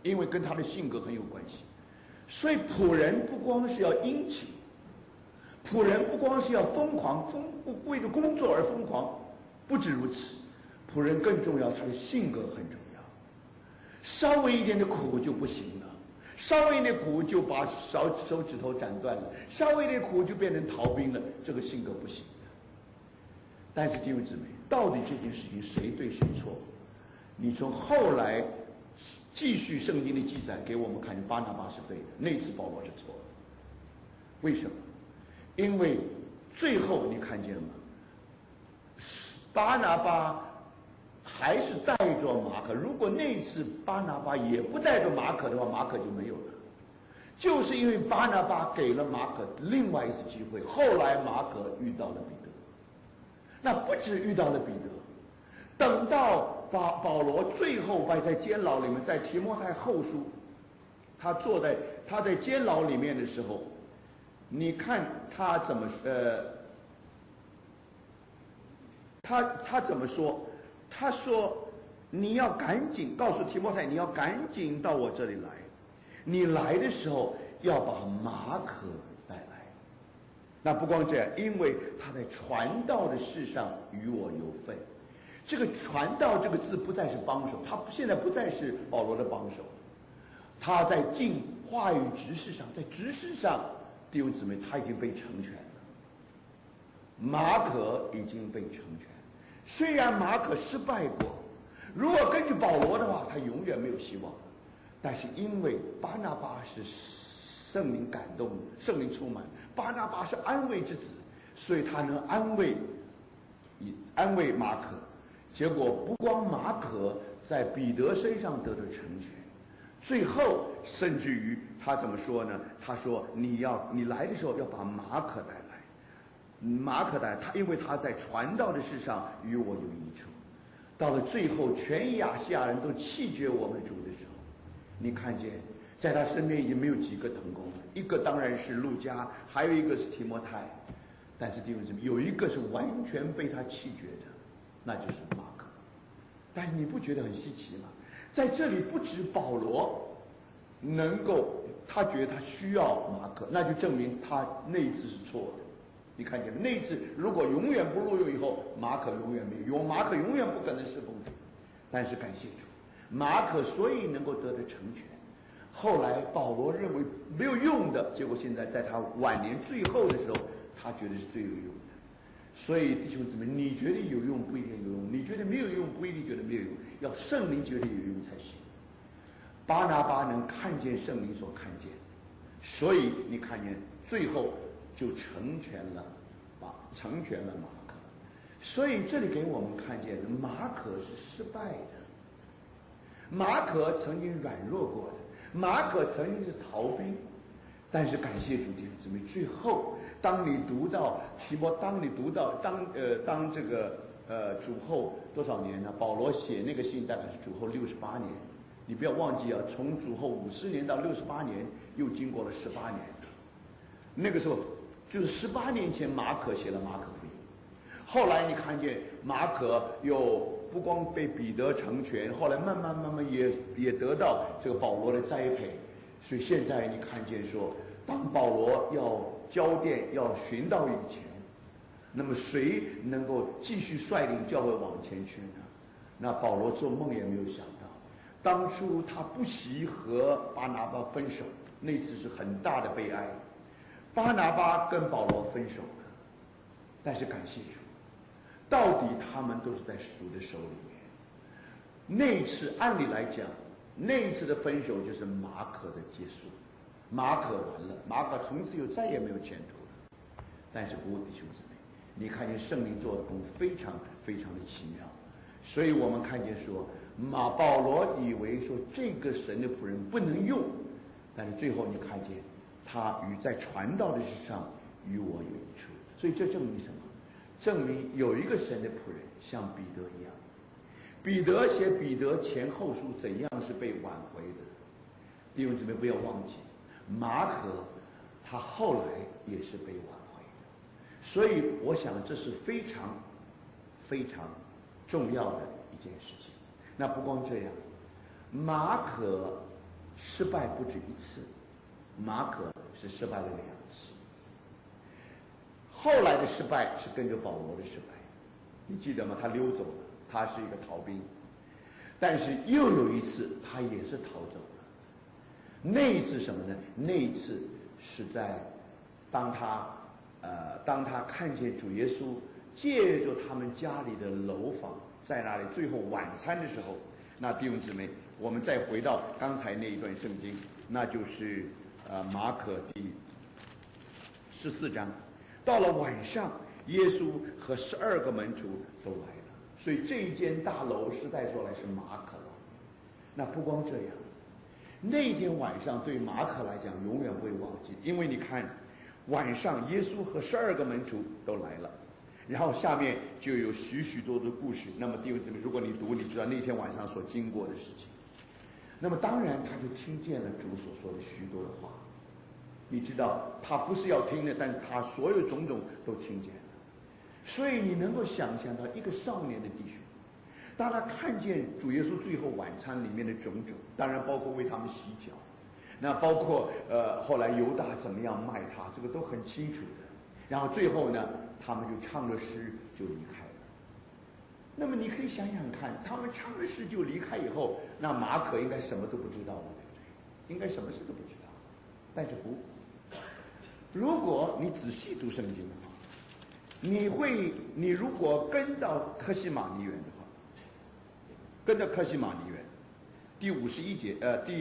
因为跟他的性格很有关系。所以仆人不光是要殷勤，仆人不光是要疯狂，为了工作而疯狂，不止如此，仆人更重要，他的性格很重要。稍微一点的苦就不行了，稍微一点苦就把手指头斩断了，稍微一点苦就变成逃兵了，这个性格不行的。但是弟兄姊妹，到底这件事情谁对谁错？你从后来继续圣经的记载给我们看，巴拿巴是对的，那次保罗是错的。为什么？因为最后你看见了吗？巴拿巴还是带着马可，如果那次巴拿巴也不带着马可的话，马可就没有了。就是因为巴拿巴给了马可另外一次机会，后来马可遇到了彼得。那不止遇到了彼得，等到保罗最后在监牢里面，在提摩太后书，他在监牢里面的时候，你看他怎么他怎么说？他说你要赶紧告诉提摩太，你要赶紧到我这里来，你来的时候要把马可带来。那不光这样，因为他在传道的事上与我有份。这个传道这个字不再是帮手，他现在不再是保罗的帮手，他在尽话语执事上，在执事上，弟兄姊妹，他已经被成全了。马可已经被成全，虽然马可失败过，如果根据保罗的话，他永远没有希望。但是因为巴拿巴是圣灵感动，圣灵充满，巴拿巴是安慰之子，所以他能安慰马可。结果不光马可在彼得身上得到成全，最后甚至于他怎么说呢？他说你来的时候要把马可带来，马可带他，因为他在传道的事上与我有益处。到了最后，全亚细亚人都弃绝我们主的时候，你看见在他身边已经没有几个同工了，一个当然是路加，还有一个是提摩太，但是弟兄姊妹，有一个是完全被他弃绝的，那就是马可。但是你不觉得很稀奇吗？在这里不止保罗能够，他觉得他需要马可，那就证明他那一次是错的。你看见那一次如果永远不录用以后，马可永远没有用，马可永远不可能侍奉主。但是感谢主，马可所以能够得到成全。后来保罗认为没有用的，结果现在在他晚年最后的时候，他觉得是最有用的。所以弟兄姊妹，你觉得有用不一定有用，你觉得没有用不一定觉得没有用，要圣灵觉得有用才行。巴拿巴能看见圣灵所看见，所以你看见最后就成全了马可。所以这里给我们看见马可是失败的，马可曾经软弱过的，马可曾经是逃兵，但是感谢主弟兄姊妹，最后当你读到这个主后多少年呢？保罗写那个信大概是主后68年，你不要忘记啊，从主后50年到68年，又经过了18年。那个时候就是18年前，马可写了马可福音。后来你看见马可又不光被彼得成全，后来慢慢也得到这个保罗的栽培。所以现在你看见说，当保罗要交电要寻到以前，那么谁能够继续率领教会往前去呢？那保罗做梦也没有想到，当初他不惜和巴拿巴分手，那次是很大的悲哀。巴拿巴跟保罗分手了，但是感谢主，到底他们都是在主的手里面。那一次按理来讲，那一次的分手就是马可的结束，马可完了，马可从此又再也没有前途了。但是不过弟兄姊妹，你看见圣灵做的工非常非常的奇妙。所以我们看见说，保罗以为说这个神的仆人不能用，但是最后你看见他在传道的事上与我有益处。所以这证明什么？证明有一个神的仆人像彼得一样。彼得写彼得前后书怎样是被挽回的，弟兄姊妹不要忘记，马可他后来也是被挽回的。所以我想这是非常非常重要的一件事情。那不光这样，马可失败不止一次，马可是失败了2次。后来的失败是跟着保罗的失败，你记得吗？他溜走了，他是一个逃兵。但是又有一次他也是逃走了。那一次什么呢？那一次是在当他看见主耶稣借着他们家里的楼房在那里最后晚餐的时候，那弟兄姊妹，我们再回到刚才那一段圣经，那就是马可第14章。到了晚上，耶稣和12个门徒都来了，所以这一间大楼实在说来是马可楼。那不光这样，那天晚上对马可来讲永远不会忘记，因为你看晚上耶稣和12个门徒都来了，然后下面就有许许多多的故事。那么弟兄姊妹，如果你读，你知道那天晚上所经过的事情。那么当然他就听见了主所说的许多的话。你知道他不是要听的，但是他所有种种都听见了。所以你能够想象到一个少年的弟兄，当他看见主耶稣最后晚餐里面的种种，当然包括为他们洗脚，那包括后来犹大怎么样卖他，这个都很清楚的。然后最后呢，他们就唱了诗就离开了。那么你可以想想看，他们唱了诗就离开以后，那马可应该什么都不知道了，对不对？应该什么事都不知道。但是不，如果你仔细读圣经的话，你如果跟到客西马尼园的话，跟到客西马尼园第51节，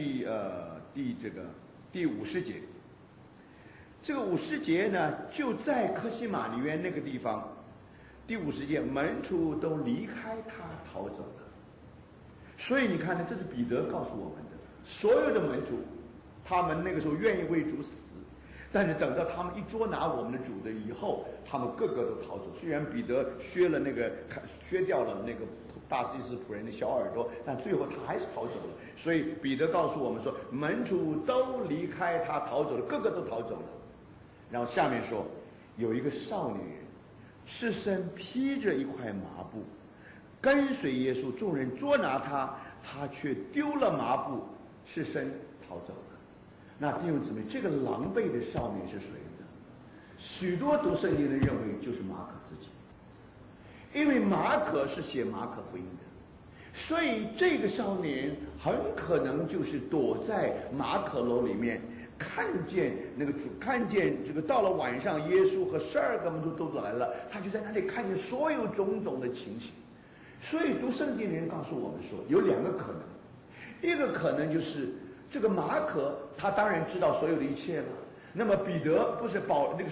第50节，这个50节呢，就在客西马尼园那个地方，第50节，门徒都离开他逃走了。所以你看呢，这是彼得告诉我们的，所有的门徒，他们那个时候愿意为主死。但是等到他们一捉拿我们的主的以后，他们个个都逃走。虽然彼得削掉了那个大祭司仆人的小耳朵，但最后他还是逃走了。所以彼得告诉我们说，门徒都离开他逃走了，个个都逃走了。然后下面说，有一个少女人，赤身披着一块麻布，跟随耶稣，众人捉拿他，他却丢了麻布，赤身逃走了。那弟兄姊妹，这个狼狈的少年是谁呢？许多读圣经的认为就是马可自己，因为马可是写马可福音的，所以这个少年很可能就是躲在马可楼里面，看见这个到了晚上，耶稣和12个门徒都来了，他就在那里看见所有种种的情形。所以读圣经的人告诉我们说，有2个可能，一个可能就是这个马可他当然知道所有的一切了。那么彼得不是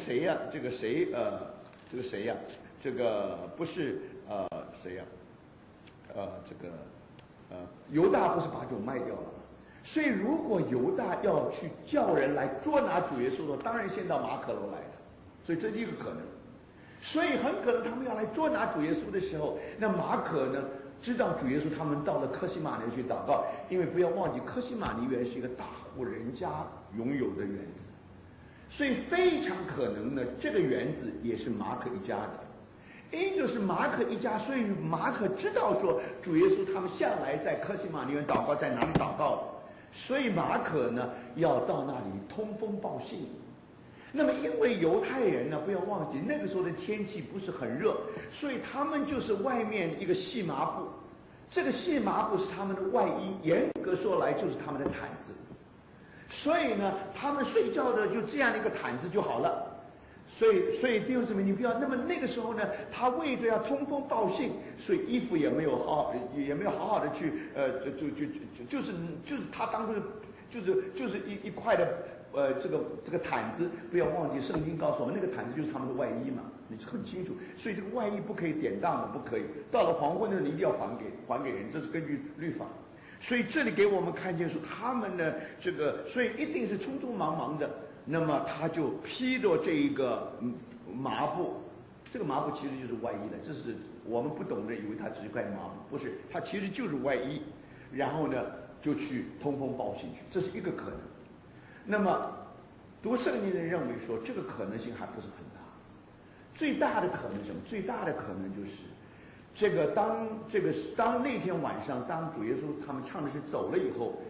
犹大不是把主卖掉了吗？所以如果犹大要去叫人来捉拿主耶稣的，当然先到马可楼来的，所以这是一个可能。所以很可能他们要来捉拿主耶稣的时候，那马可呢知道主耶稣他们到了客西马尼去祷告，因为不要忘记客西马尼园是一个大户人家拥有的园子，所以非常可能呢这个园子也是马可一家的。因就是马可一家，所以马可知道说主耶稣他们向来在客西马尼园祷告，在哪里祷告，所以马可呢要到那里通风报信。那么因为犹太人呢，不要忘记那个时候的天气不是很热，所以他们就是外面一个细麻布，这个细麻布是他们的外衣，严格说来就是他们的毯子，所以呢他们睡觉的就这样的一个毯子就好了。所以弟兄姊妹，你不要那么那个时候呢，他为着要通风报信，所以衣服也没有好好的去就是他当初就是一块的这个毯子，不要忘记圣经告诉我们，那个毯子就是他们的外衣嘛，你很清楚。所以这个外衣不可以典当的，不可以到了黄昏的时候你一定要还给人，这是根据律法。所以这里给我们看见说他们的这个，所以一定是匆匆忙忙的。那么他就披着这一个麻布，这个麻布其实就是外衣的，这是我们不懂的以为它只是块麻布，不是，它其实就是外衣。然后呢就去通风报信去，这是一个可能。那么读圣经的人认为说这个可能性还不是很大，最大的可能什么？最大的可能就是当那天晚上，当主耶稣他们唱的是走了以后，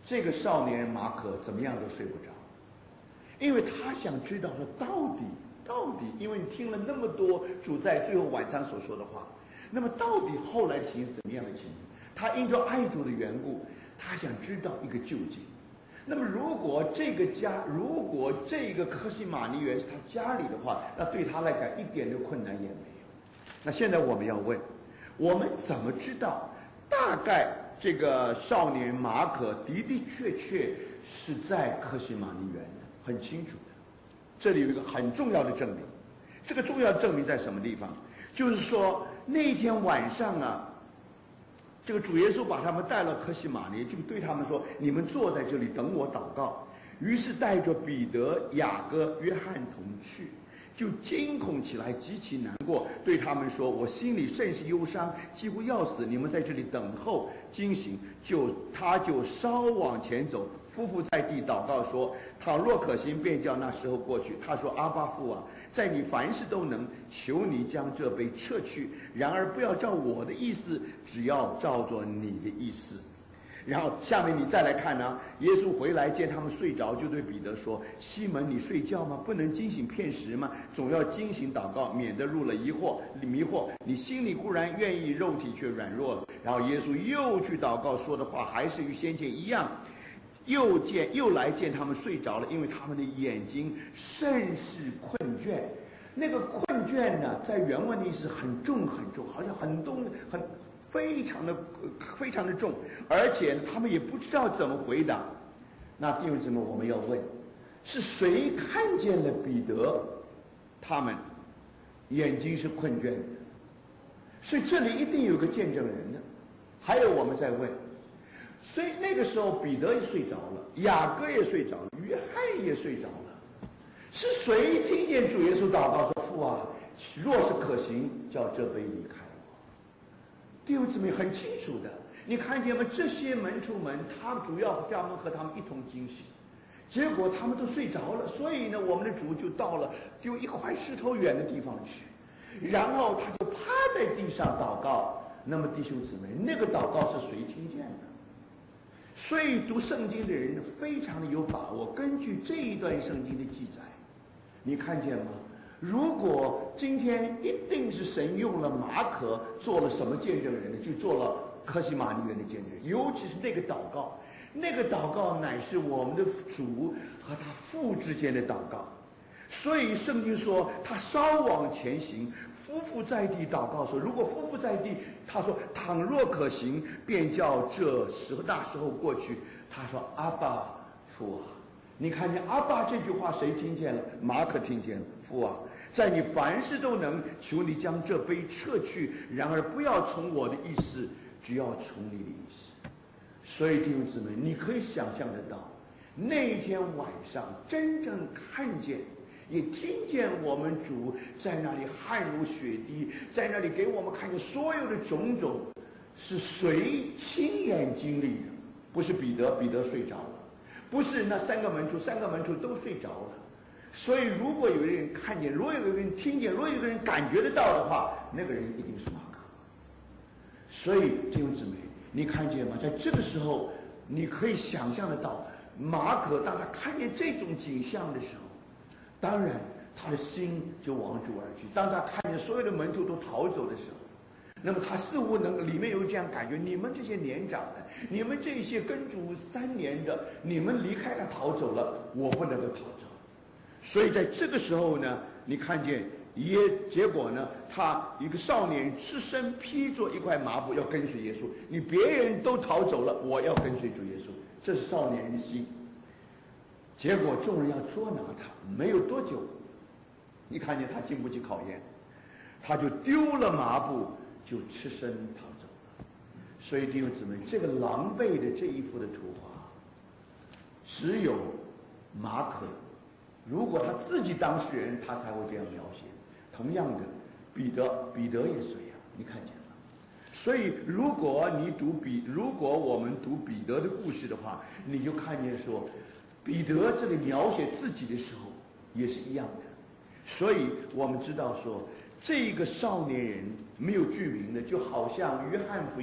这个少年人马可怎么样都睡不着，因为他想知道说到底，因为你听了那么多主在最后晚上所说的话，那么到底后来的情形是怎么样的情形？他因着爱主的缘故，他想知道一个究竟。那么如果这个科西玛尼园是他家里的话，那对他来讲一点的困难也没有。那现在我们要问，我们怎么知道大概这个少年马可的确是在科西玛尼园的？很清楚的。这里有一个很重要的证明，这个重要的证明在什么地方？就是说那天晚上啊，这个主耶稣把他们带到科西玛尼，就对他们说：“你们坐在这里等我祷告。”于是带着彼得、雅各、约翰同去，就惊恐起来，极其难过，对他们说：“我心里甚是忧伤，几乎要死。你们在这里等候惊醒。”他就稍往前走，匍匐在地祷告说：“倘若可行，便叫那时候过去。”他说：“阿爸父啊，在你凡事都能，求你将这杯撤去，然而不要照我的意思，只要照着你的意思。”然后下面你再来看呢，耶稣回来见他们睡着，就对彼得说：“西门，你睡觉吗？不能惊醒片时吗？总要惊醒祷告，免得入了迷惑。你心里固然愿意，肉体却软弱了。”然后耶稣又去祷告，说的话还是与先前一样。又来见他们睡着了，因为他们的眼睛甚是困倦。那个困倦呢，在原文的意思很重，好像非常的重，而且他们也不知道怎么回答。那弟兄姊妹，我们要问，是谁看见了彼得他们眼睛是困倦的？所以这里一定有个见证人的。还有我们在问，所以那个时候彼得也睡着了，雅各也睡着了，约翰也睡着了。是谁听见主耶稣祷告说：“父啊，若是可行，叫这杯离开我。”弟兄姊妹很清楚的，你看见吗？这些门徒们，他主要叫他们和他们一同惊醒，结果他们都睡着了。所以呢，我们的主就到了丢一块石头远的地方去，然后他就趴在地上祷告。那么弟兄姊妹，那个祷告是谁听见的？所以读圣经的人非常的有把握。根据这一段圣经的记载，你看见吗？如果今天一定是神用了马可做了什么见证人呢？就做了科西玛尼园的见证人，尤其是那个祷告，那个祷告乃是我们的主和他父之间的祷告。所以圣经说他稍往前行，匍匐在地祷告说：“如果匍匐在地，他说倘若可行，便叫那时候过去。”他说：“阿爸父啊！”你看见阿爸这句话谁听见了？马可听见了。父啊，在你凡事都能，求你将这杯撤去，然而不要从我的意思，只要从你的意思。所以弟兄姊妹，你可以想象得到，那天晚上真正看见也听见我们主在那里汗如雪滴，在那里给我们看见所有的种种，是谁亲眼经历的？不是彼得，彼得睡着了；不是那三个门徒都睡着了。所以如果有个人看见，如果有个人听见，如果有个人感觉得到的话，那个人一定是马可。所以弟兄姊妹，你看见吗？在这个时候，你可以想象得到，马可当他看见这种景象的时候，当然他的心就往主而去。当他看见所有的门徒都逃走的时候，那么他似乎里面有这样感觉：你们这些年长的，你们这些跟主3年的，你们离开他逃走了，我不能够逃走。所以在这个时候呢，你看见结果呢，他一个少年赤身披着一块麻布要跟随耶稣。你别人都逃走了，我要跟随主耶稣，这是少年人的心。结果众人要捉拿他，没有多久，你看见他经不起考验，他就丢了麻布，就赤身逃走了。所以弟兄姊妹，这个狼狈的这一幅的图画，只有马可，如果他自己当事人，他才会这样描写。同样的，彼得也是这样，你看见了。所以如果我们读彼得的故事的话，你就看见说，彼得这里描写自己的时候也是一样的。所以我们知道说，这个少年人没有具名的，就好像约翰福